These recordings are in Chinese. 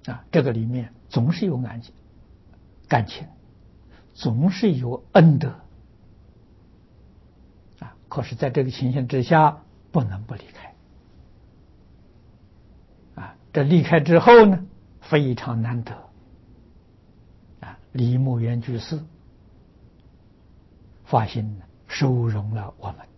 这个里面总是有感情，总是有恩德可是在这个情形之下，不能不离开这离开之后呢，非常难得李牧原居士发心收容了我们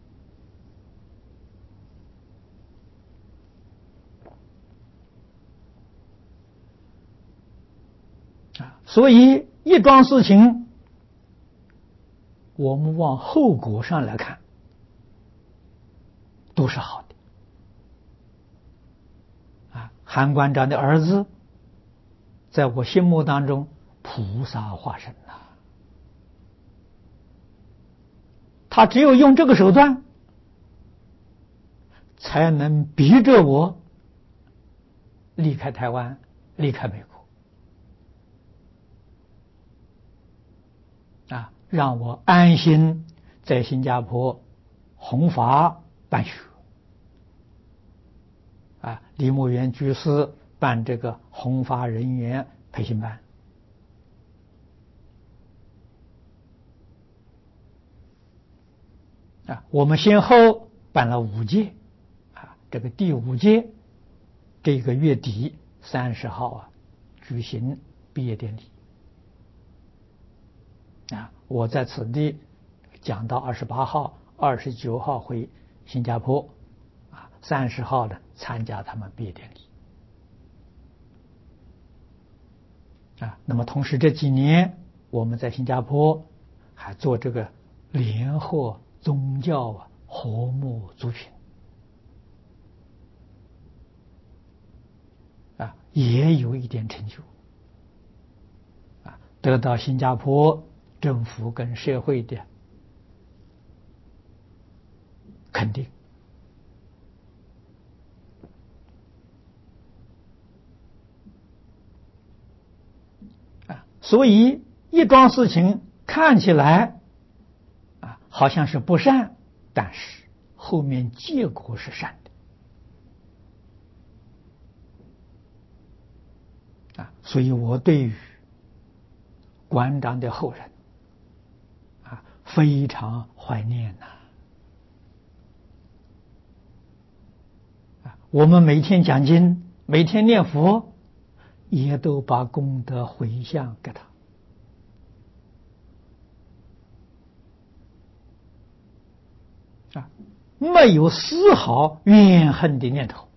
所以一桩事情，我们往后果上来看，都是好的韩馆长的儿子，在我心目当中菩萨化身他只有用这个手段，才能逼着我离开台湾，离开美国让我安心在新加坡弘法办学李牧原居士办这个弘法人员培训班我们先后办了5届这个第5届这个月底30号举行毕业典礼我在此地讲到28号、29号回新加坡30号呢参加他们毕业典礼那么同时这几年我们在新加坡还做这个联合宗教和睦族群也有一点成就得到新加坡政府跟社会的肯定所以一桩事情看起来好像是不善，但是后面结果是善的所以我对于馆长的后人非常怀念我们每天讲经，每天念佛，也都把功德回向给他没有丝毫怨恨的念头，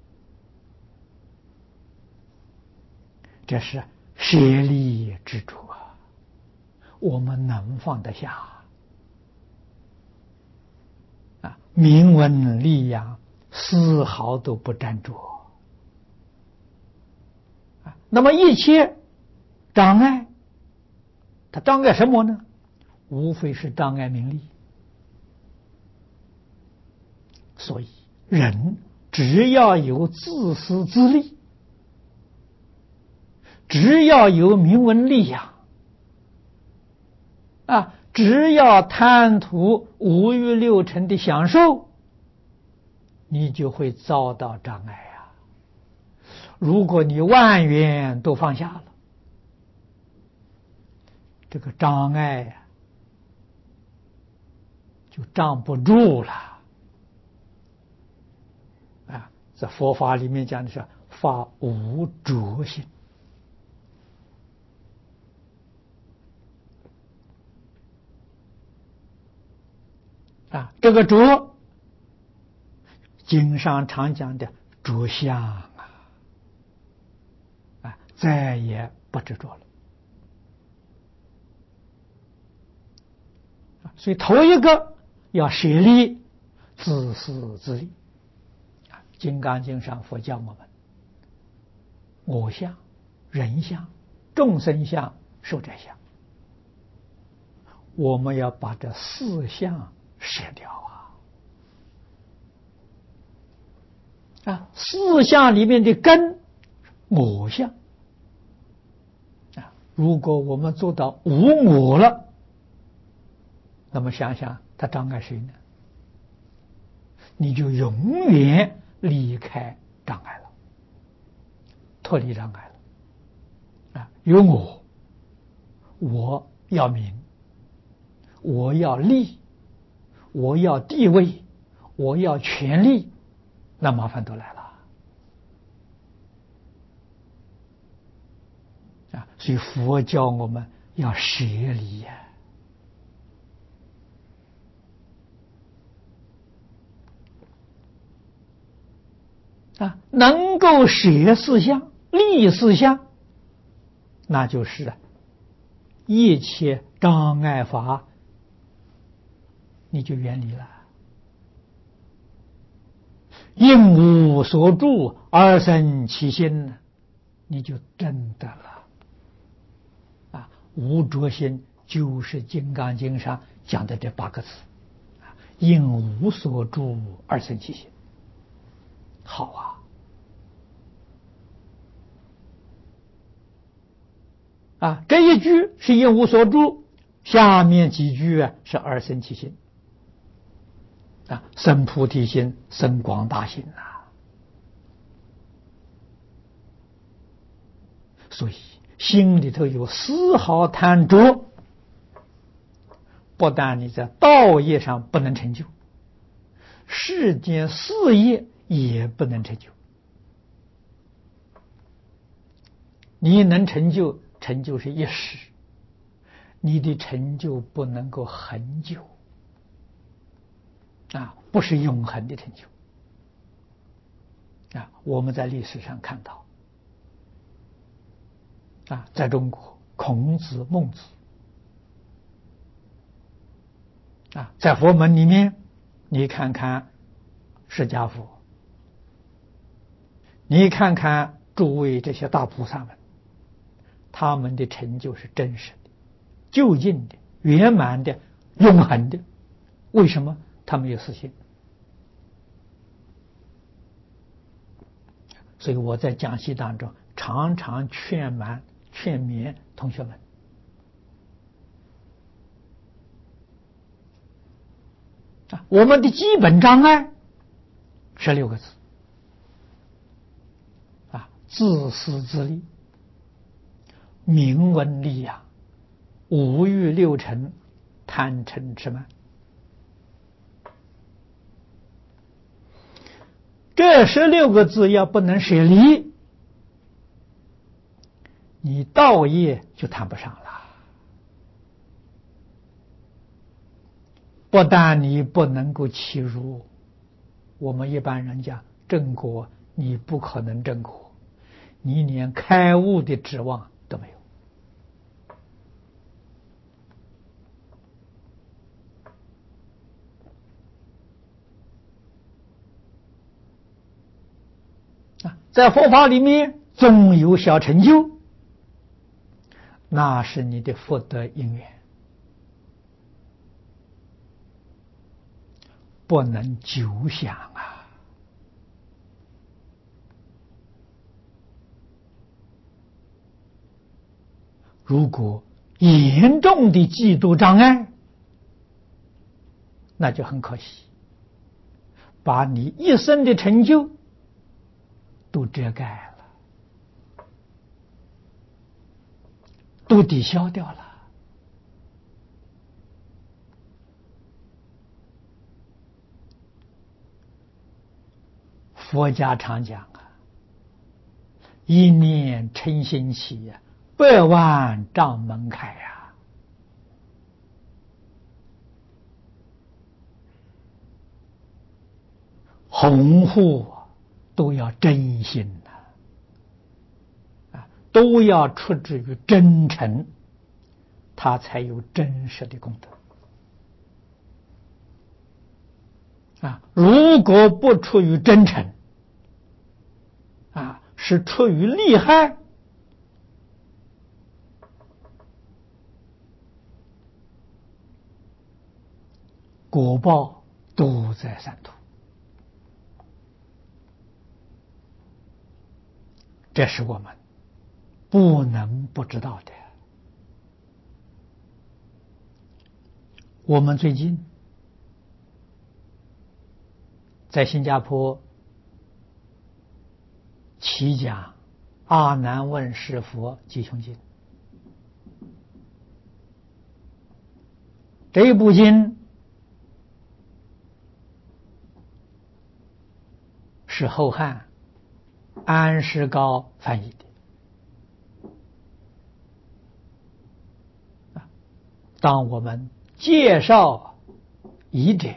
这是舍利之主我们能放得下名闻利养丝毫都不沾着那么一切障碍，它障碍什么呢？无非是障碍名利。所以人只要有自私自利，只要有名闻利养只要贪图五欲六尘的享受，你就会遭到障碍如果你万缘都放下了，这个障碍就障不住了在佛法里面讲的是发无着心这个着，经上常讲的着相再也不执着了。所以头一个要舍利，自私自利。金刚经上佛教我们我相、人相、众生相、寿者相，我们要把这4相舍掉4相里面的根我相如果我们做到无我了，那么想想它障碍谁呢？你就永远离开障碍了，脱离障碍了有我要名，我要利，我要地位，我要权力，那麻烦都来了啊！所以佛教我们要舍离呀。能够舍四相、立四相，那就是一切障碍法，你就远离了。应无所住而生其心，你就真的了。无着心就是《金刚经》上讲的这8个字：应无所住而生其心。好这一句是应无所住，下面几句是而生其心生菩提心，生广大心所以心里头有丝毫贪着，不但你在道业上不能成就，世间事业也不能成就。你能成就，成就是一时，你的成就不能够恒久不是永恒的成就我们在历史上看到在中国孔子、孟子在佛门里面，你看看释迦佛，你看看诸位这些大菩萨们，他们的成就是真实的、究竟的、圆满的、永恒的。为什么？他们有私心。所以我在讲习当中常常劝勉同学们我们的基本障碍是6个字自私自利、名闻利养、五欲六尘、贪嗔痴慢。这16个字要不能舍离，你道业就谈不上了。不但你不能够契入，我们一般人讲正果，你不可能正果，你连开悟的指望都没有。在佛法里面总有小成就，那是你的福德因缘，不能久享如果严重的嫉妒障碍，那就很可惜，把你一生的成就都遮盖了，都抵消掉了。佛家常讲一念嗔心起，100万障门开弘护都要真心都要出自于真诚，他才有真实的功德如果不出于真诚是出于利害，果报都在三途。这是我们不能不知道的。我们最近在新加坡起讲《阿难问是佛吉凶经》 这一部经是后汉安世高翻译的。当我们介绍译者，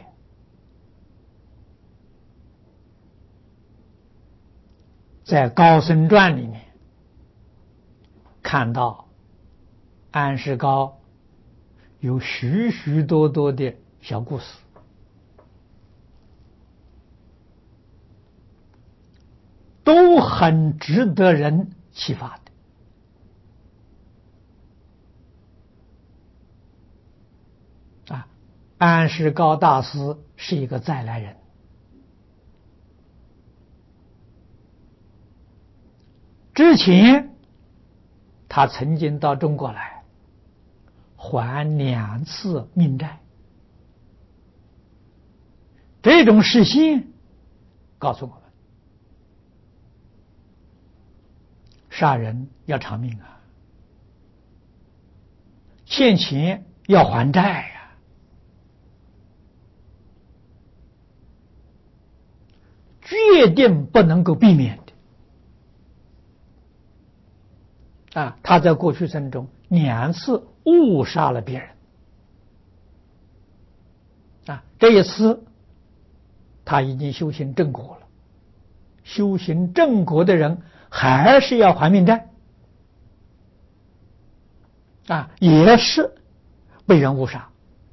在《高僧传》里面看到安世高有许许多多的小故事，都很值得人启发的。安世高大师是一个再来人，之前他曾经到中国来还2次命债，这种事情告诉我们，杀人要偿命啊，欠钱要还债呀，决定不能够避免的。他在过去生中2次误杀了别人，这一次他已经修行正果了，修行正果的人还是要还命债，也是被人误杀。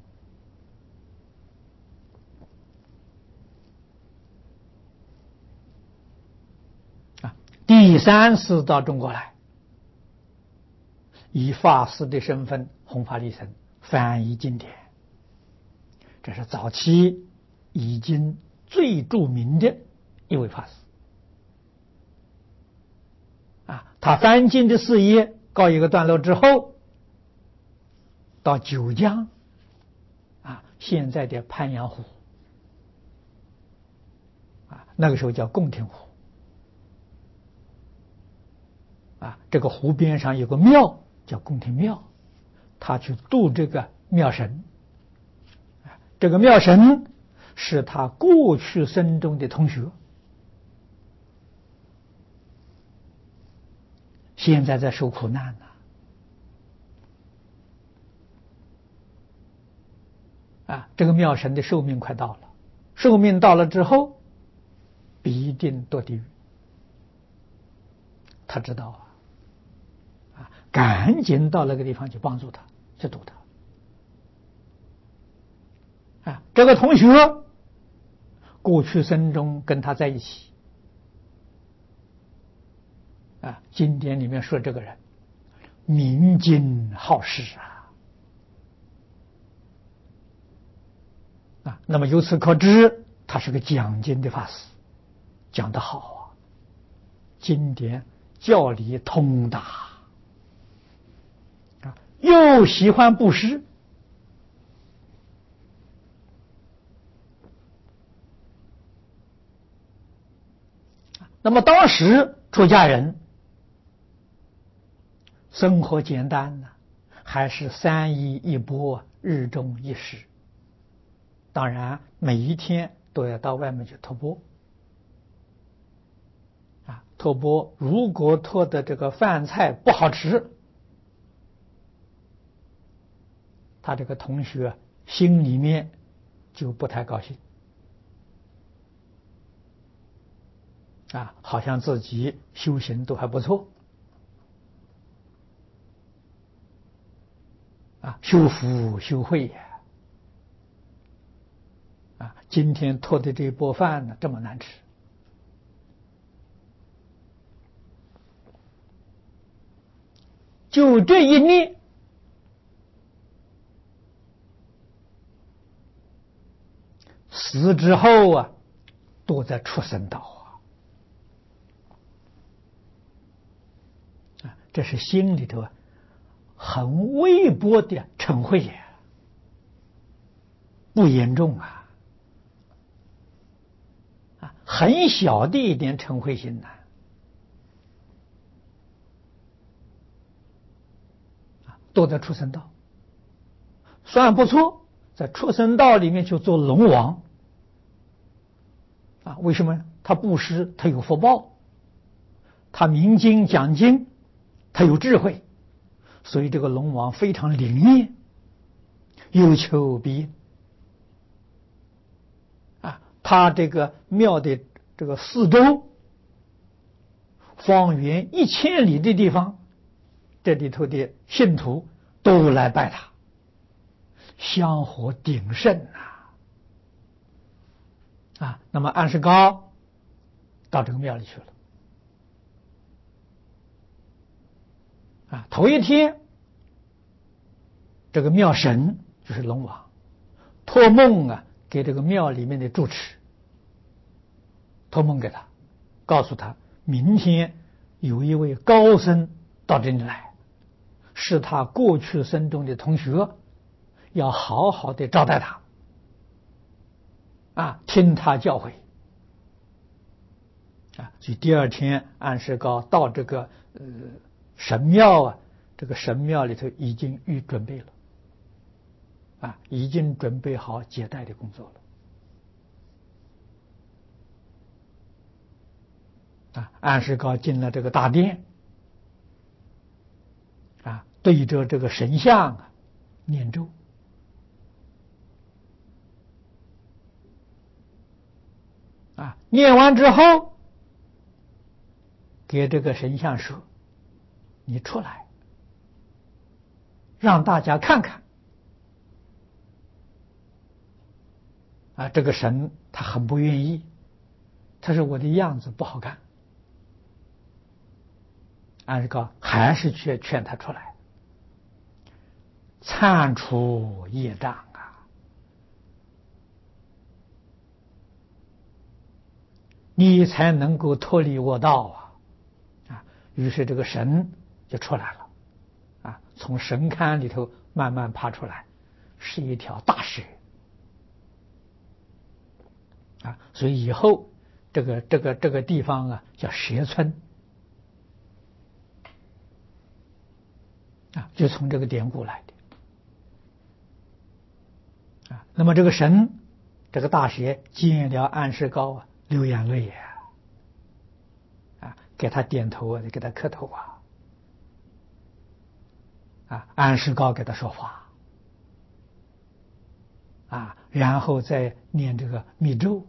第3次到中国来，以法师的身份弘法利生，翻译经典，这是早期已经最著名的一位法师。他翻经的事业告一个段落之后，到九江，现在的鄱阳湖，那个时候叫贡亭湖，这个湖边上有个庙叫贡亭庙，他去度这个庙神，这个庙神是他过去生中的同学，现在在受苦难这个庙神的寿命快到了，寿命到了之后必定堕地狱，他知道赶紧到那个地方去帮助他，去度他。这个同学过去生中跟他在一起，经典里面说这个人明经好事那么由此可知，他是个讲经的法师，讲得好经典教理通达，又喜欢布施，那么当时出家人生活简单还是3衣1钵，日中1食，当然每一天都要到外面去托钵，托钵如果托的这个饭菜不好吃，他这个同学心里面就不太高兴，好像自己修行都还不错，修福修慧今天托的这一钵饭呢这么难吃，就这一念，死之后都在畜生道这是心里头很微薄的嗔恚不严重很小的一点嗔恚心都在畜生道，算不错， 在畜生道里面去做龙王啊？为什么？他布施，他有福报，他明经讲经，他有智慧，所以这个龙王非常灵验，有求必应啊。他这个庙的这个四周方圆1000里的地方，这里头的信徒都来拜他，香火鼎盛啊！那么安世高到这个庙里去了啊。头一天，这个庙神就是龙王托梦啊，给这个庙里面的住持托梦给他，告诉他明天有一位高僧到这里来，是他过去生中的同学，要好好的招待他啊，听他教诲啊。所以第二天安世高到这个神庙啊，这个神庙里头已经准备了啊，已经准备好接待的工作了啊。安世高进了这个大殿啊，对着这个神像啊念咒啊，念完之后给这个神像说：“你出来，让大家看看。”啊，这个神他很不愿意，他说我的样子不好看。安世高还是去劝他出来，铲除业障啊，你才能够脱离恶道啊！于是这个神就出来了啊，从神龛里头慢慢爬出来，是一条大蛇啊，所以以后这个地方啊叫蛇村啊，就从这个典故来的啊。那么这个神，这个大蛇见了安世高啊，流眼泪啊，给他点头啊，给他磕头啊，安世高给他说法啊，然后再念这个密咒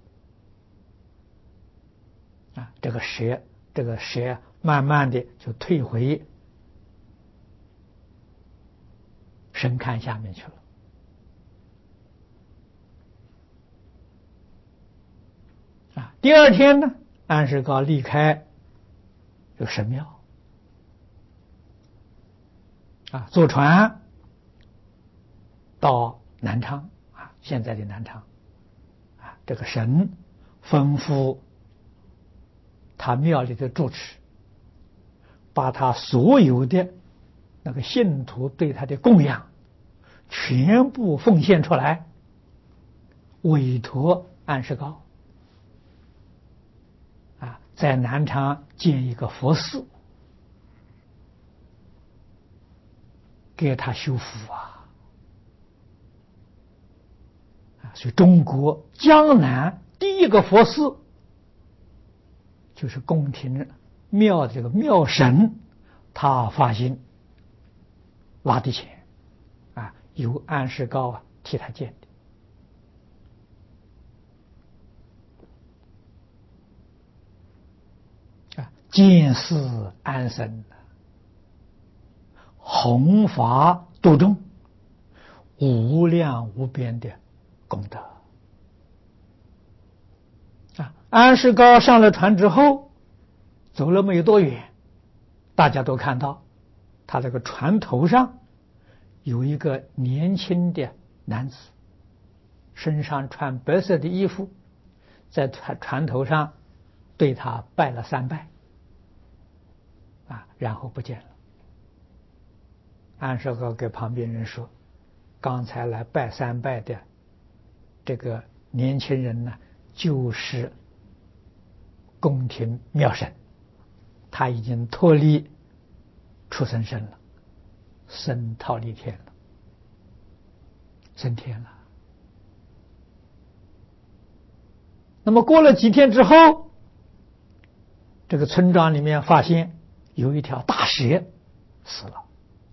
啊，这个蛇慢慢的就退回神龛下面去了啊。第二天呢，安世高离开这个神庙啊，坐船到南昌啊，现在的南昌啊，这个神吩咐他庙里的住持，把他所有的那个信徒对他的供养全部奉献出来，委托安世高啊，在南昌建一个佛寺，给他修复所以中国江南第一个佛寺就是宫廷庙这个庙神，他发心拉的钱啊，由安世高替他建的啊，建寺安身，弘法度众，无量无边的功德啊！安世高上了船之后，走了没有多远，大家都看到他这个船头上有一个年轻的男子，身上穿白色的衣服，在船头上对他拜了3拜啊，然后不见了。安世高给旁边人说：“刚才来拜3拜的这个年轻人呢，就是宫廷庙神，他已经脱离畜生身了，升忉利天了，升天了那么过了几天之后，这个村庄里面发现有一条大蛇死了，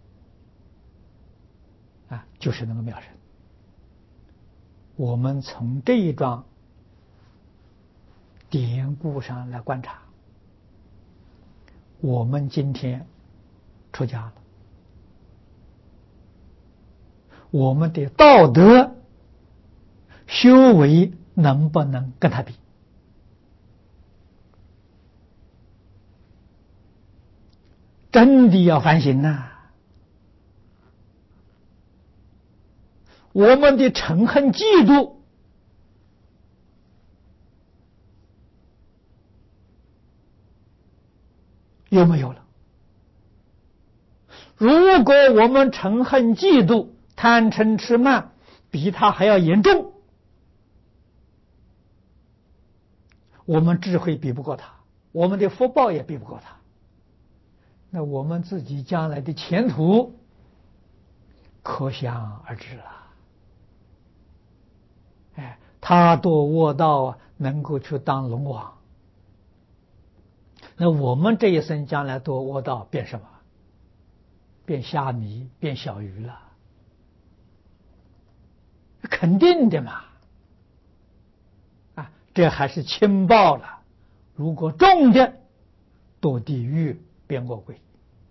就是那个妙神。我们从这一桩典故上来观察，我们今天出家了，我们的道德修为能不能跟他比？真的要反省呐！我们的嗔恨嫉妒有没有了？如果我们嗔恨嫉妒、贪嗔痴慢比他还要严重，我们智慧比不过他，我们的福报也比不过他，那我们自己将来的前途可想而知了。他堕卧道能够去当龙王，那我们这一生将来堕卧道变什么？变虾米，变小鱼了，肯定的嘛。这还是轻报了，如果重的堕地狱，变恶鬼。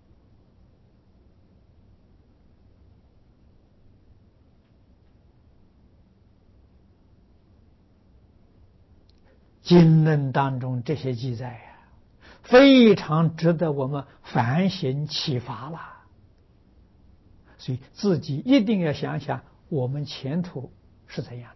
经论当中这些记载非常值得我们反省启发了。所以自己一定要想想我们前途是怎样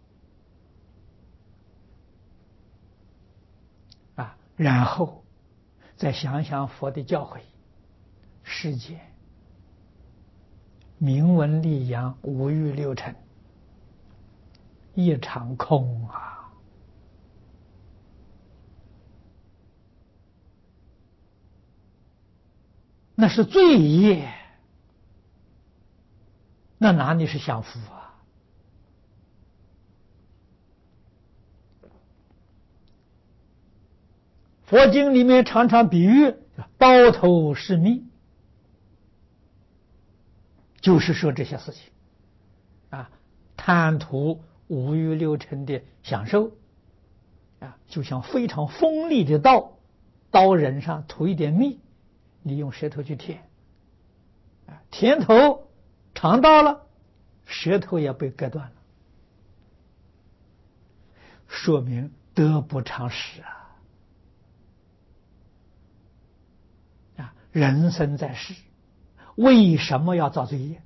的然后再想想佛的教诲，世间名闻利养五欲六尘一场空那是罪业，那哪里是享福佛经里面常常比喻包头是蜜，就是说这些事情贪图五欲六尘的享受就像非常锋利的刀刃上涂一点蜜，你用舌头去舔甜头尝到了，舌头也被割断了，说明得不偿失人生在世，为什么要造罪业？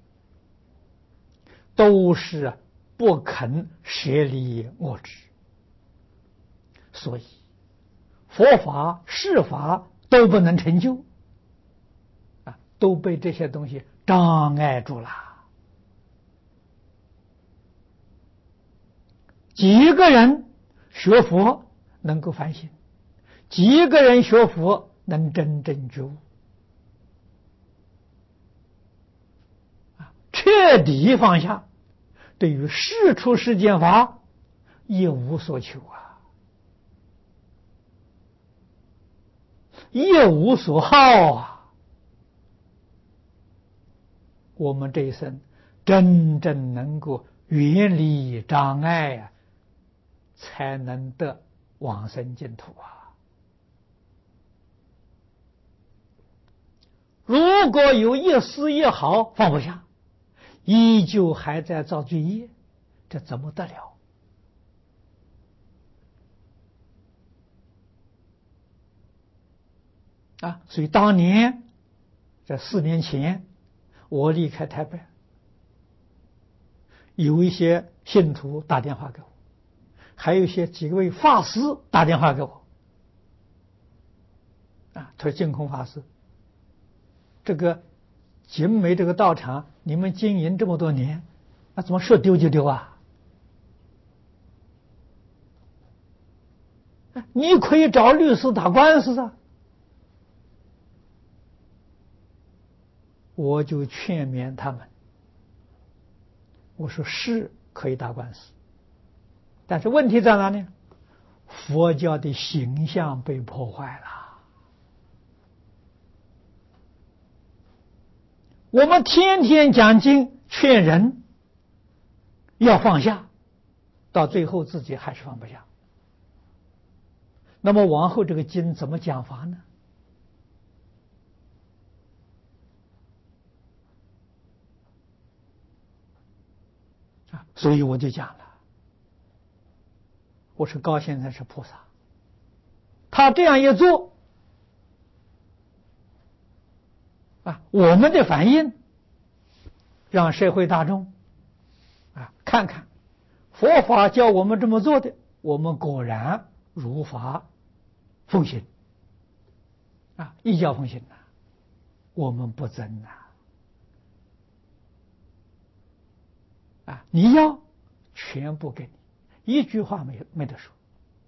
都是不肯舍离恶知，所以佛法世法都不能成就都被这些东西障碍住了。几个人学佛能够反省，几个人学佛能真正觉悟彻底放下，对于世出世间法一无所求一无所好我们这一生真正能够远离障碍才能得往生净土如果有一丝一毫放不下，依旧还在造罪业，这怎么得了所以当年这4年前我离开台北，有一些信徒打电话给我，还有几位法师打电话给我他说净空法师，这个景美这个道场你们经营这么多年怎么说丢就丢你可以找律师打官司我就劝勉他们，我说是可以打官司，但是问题在哪里？ 佛教的形象被破坏了。我们天天讲经劝人要放下，到最后自己还是放不下。那么往后这个经怎么讲法呢？所以我就讲了，我说高先生是菩萨，他这样一做我们的反应让社会大众看看佛法叫我们这么做的，我们果然如法奉行依教奉行我们不争你要全部给你，一句话没得说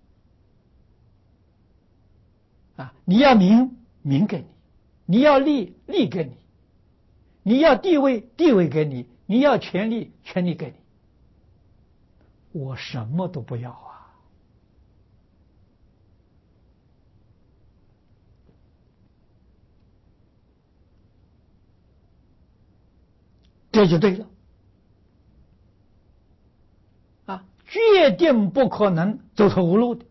你要名给你，你要利给你，你要地位给你，你要权利给你，我什么都不要这就对了决定不可能走投无路的。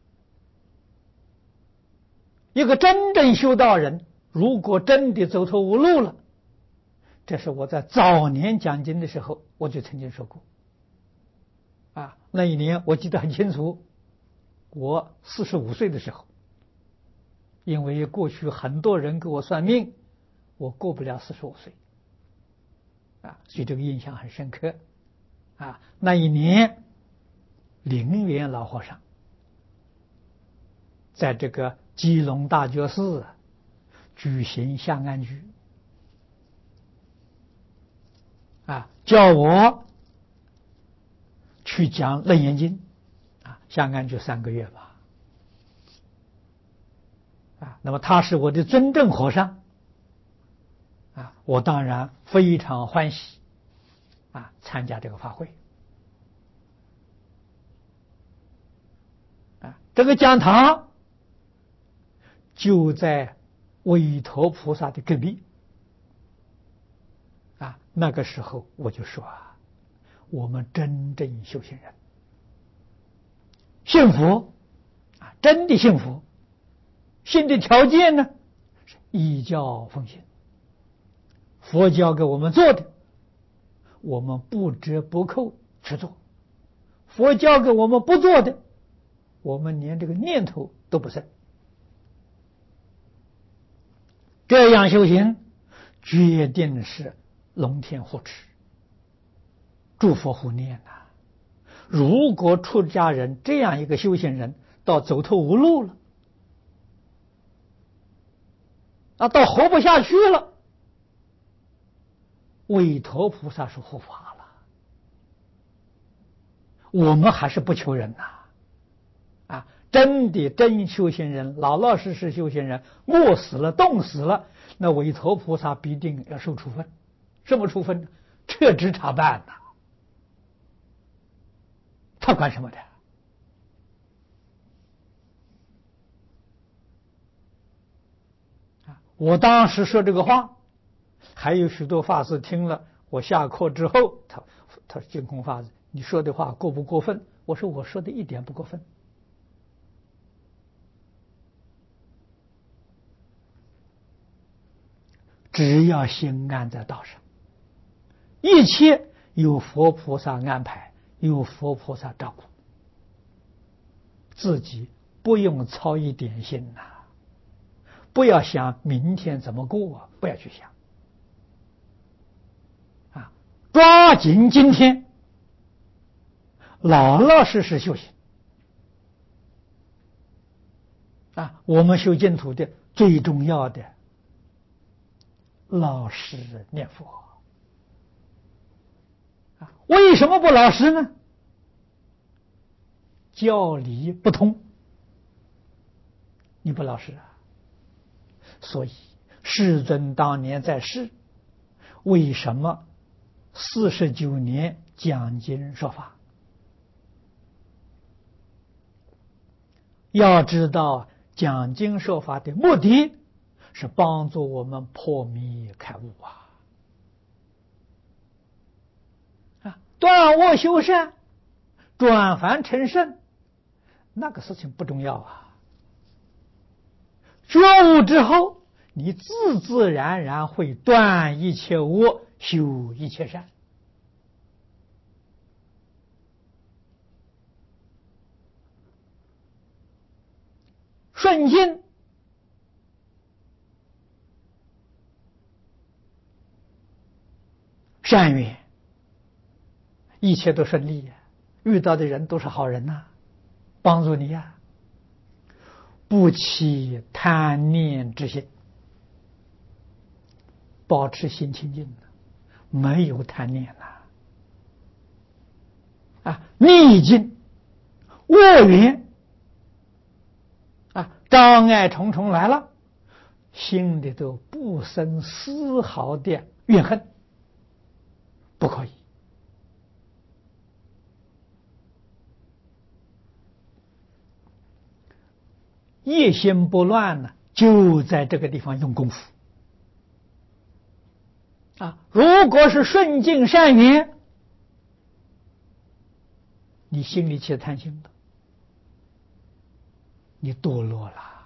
一个真正修道人，如果真的走投无路了，这是我在早年讲经的时候我就曾经说过那一年我记得很清楚，我45岁的时候，因为过去很多人给我算命，我过不了45岁所以这个印象很深刻那一年灵源老和尚在这个基隆大觉寺举行香安居叫我去讲楞严经香安居3个月吧那么他是我的尊正和尚我当然非常欢喜参加这个法会这个讲堂就在韦陀菩萨的隔壁那个时候我就说我们真正修行人幸福真的幸福，信的条件呢是依教奉行，佛教给我们做的我们不折不扣去做，佛教给我们不做的我们连这个念头都不生。这样修行决定是龙天护持，诸佛护念如果出家人这样一个修行人到走投无路了到活不下去了，韦陀菩萨是护法了，我们还是不求人真的真修行人，老老实实修行人，饿死了冻死了，那韦陀菩萨必定要受处分。什么处分呢？撤职查办他管什么的我当时说这个话，还有许多法师听了，我下课之后他说净空法师你说的话过不过分？我说我说的一点不过分，只要心安在道上，一切有佛菩萨安排，有佛菩萨照顾，自己不用操一点心不要想明天怎么过不要去想抓紧今天老老实实修行我们修净土的最重要的老实念佛为什么不老实呢？教理不通，你不老实所以世尊当年在世，为什么49年讲经说法要知道讲经说法的目的是帮助我们破迷开悟断恶修善，转凡成圣，那个事情不重要觉悟之后，你自自然然会断一切恶，修一切善。顺境善缘，一切都顺利遇到的人都是好人帮助你不起贪念之心，保持心清净没有贪念逆境恶缘障碍重重来了，心里头不生丝毫的怨恨，不可以。一心不乱呢，就在这个地方用功夫如果是顺境善缘，你心里起贪心的，你堕落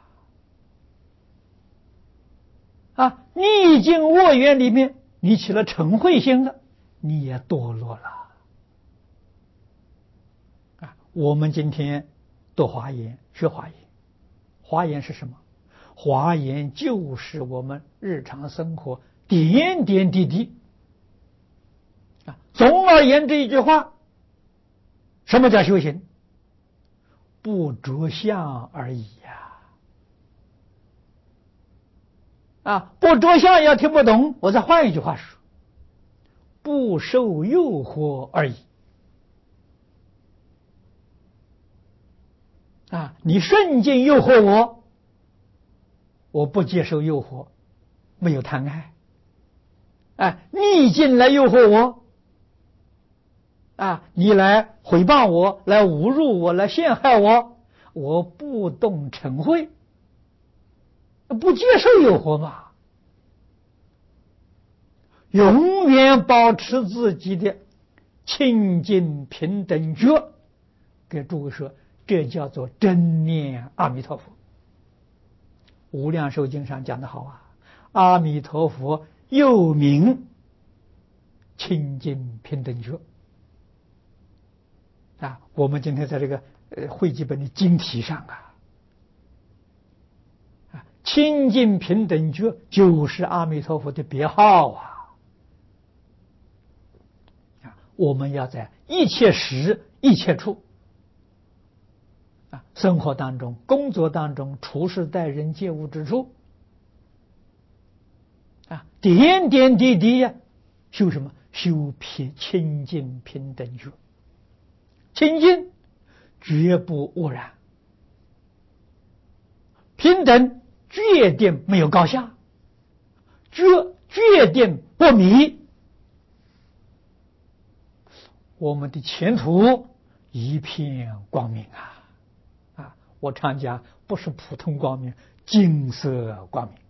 了逆境恶缘里面你起了嗔恚心的，你也堕落了我们今天读华严，学华严，华严是什么？华严就是我们日常生活点点滴滴总而言之一句话，什么叫修行？不着相而已不着相要听不懂，我再换一句话说，不受诱惑而已你顺境诱惑我不接受诱惑，没有贪爱逆境来诱惑我你来诽谤我，来侮辱我，来陷害我，我不动嗔恚，不接受诱惑嘛，永远保持自己的清净平等觉。给诸位说，这叫做真念阿弥陀佛。无量寿经上讲得好阿弥陀佛又名清净平等觉我们今天在这个汇集本的经题上清净平等觉就是阿弥陀佛的别号我们要在一切时一切处生活当中工作当中处事待人接物之处点点滴滴修什么？修清净平等觉。清净绝不污染，平等决定没有高下，决定不迷，我们的前途一片光明我常讲不是普通光明，金色光明。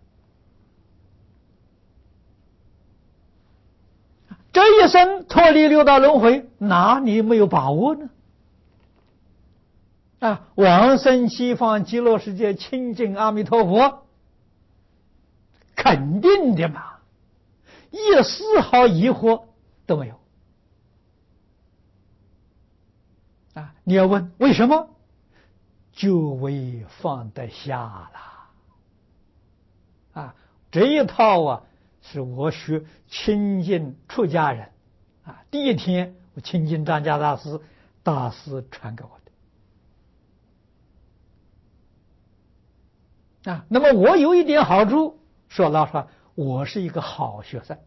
这一生脱离六道轮回，哪里没有把握呢？往生西方极乐世界亲近阿弥陀佛，肯定的嘛，一丝毫疑惑都没有你要问为什么？就为放得下了这一套是我学亲近出家人第一天我亲近张家大师传给我的那么我有一点好处，说老实话，我是一个好学生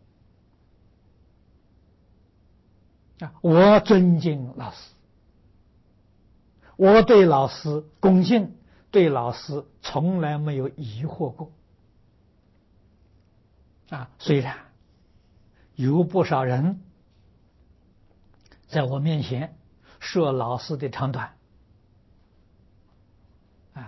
我尊敬老师，我对老师恭敬，对老师从来没有疑惑过虽然有不少人在我面前说老师的长短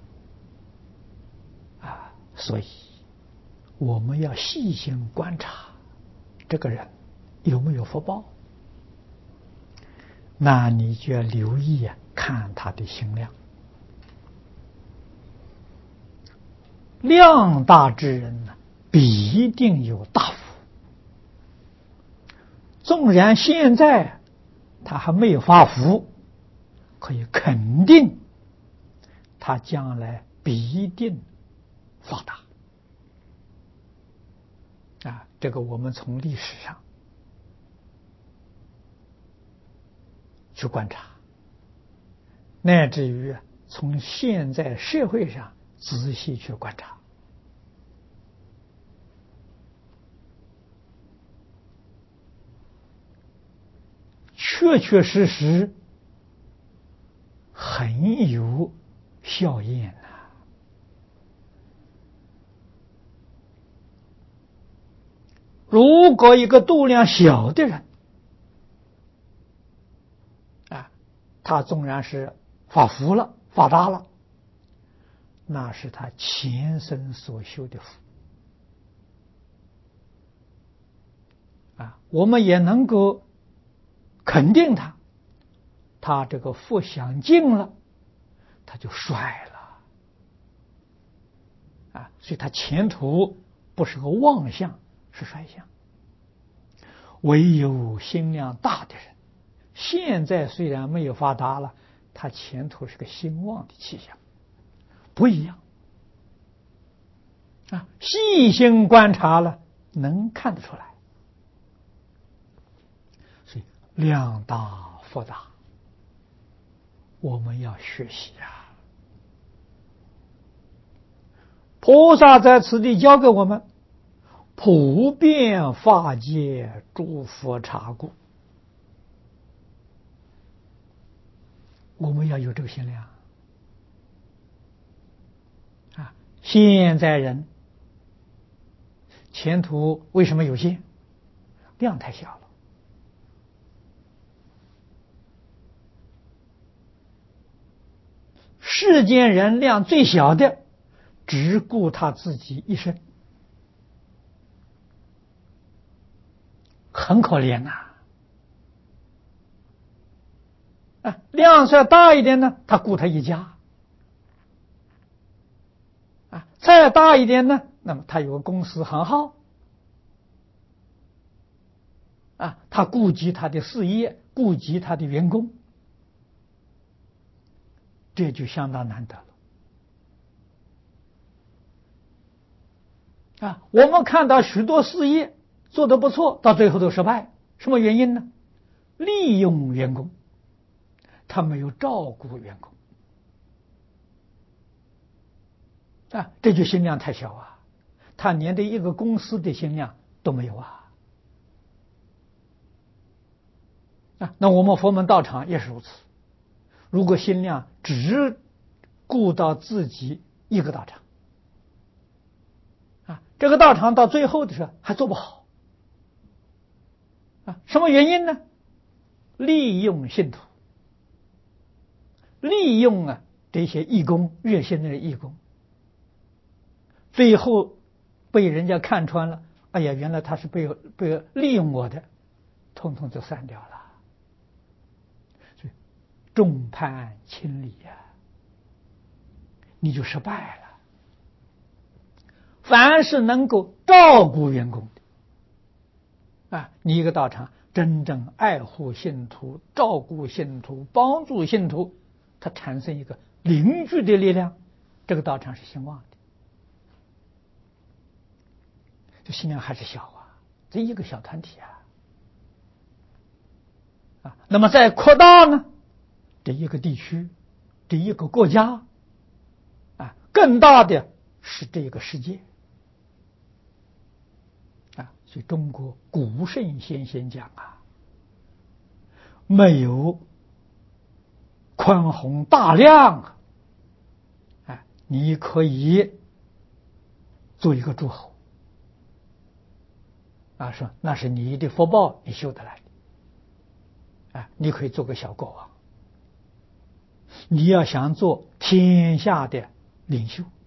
所以我们要细心观察这个人有没有福报，那你就要留意看他的心量。量大之人呢，必定有大福。纵然现在他还没有发福，可以肯定他将来必定发达。这个我们从历史上去观察，乃至于从现在社会上仔细去观察，确确实实很有效验呐。如果一个度量小的人他纵然是发福了、发达了，那是他前生所修的福我们也能够肯定他这个福享尽了，他就衰了所以他前途不是个旺相，是衰相。唯有心量大的人，现在虽然没有发达了，他前途是个兴旺的气象，不一样细心观察了，能看得出来。所以量大福大，我们要学习菩萨在此地教给我们，普遍法界诸佛刹故，我们要有这个心量现在人前途为什么有限？量太小了。世间人量最小的，只顾他自己一生，很可怜量稍大一点呢，他顾他一家再大一点呢，那么他有个公司行号他顾及他的事业，顾及他的员工，这就相当难得了我们看到许多事业做得不错，到最后都失败，什么原因呢？利用员工，他没有照顾员工这就心量太小他连的一个公司的心量都没有那我们佛门道场也是如此。如果心量只顾到自己一个道场这个道场到最后的时候还做不好什么原因呢？利用信徒，利用这些义工，热心的义工，最后被人家看穿了，哎呀，原来他是被利用我的，统统就散掉了。所以众叛亲离你就失败了。凡是能够照顾员工的你一个道场真正爱护信徒、照顾信徒、帮助信徒，它产生一个凝聚的力量，这个道场是兴旺的。这心量还是小这一个小团体那么再扩大呢，这一个地区，这一个国家更大的是这个世界所以中国古圣先贤讲没有宽宏大量你可以做一个诸侯说那是你的福报，你修得来的你可以做个小国王。你要想做天下的领袖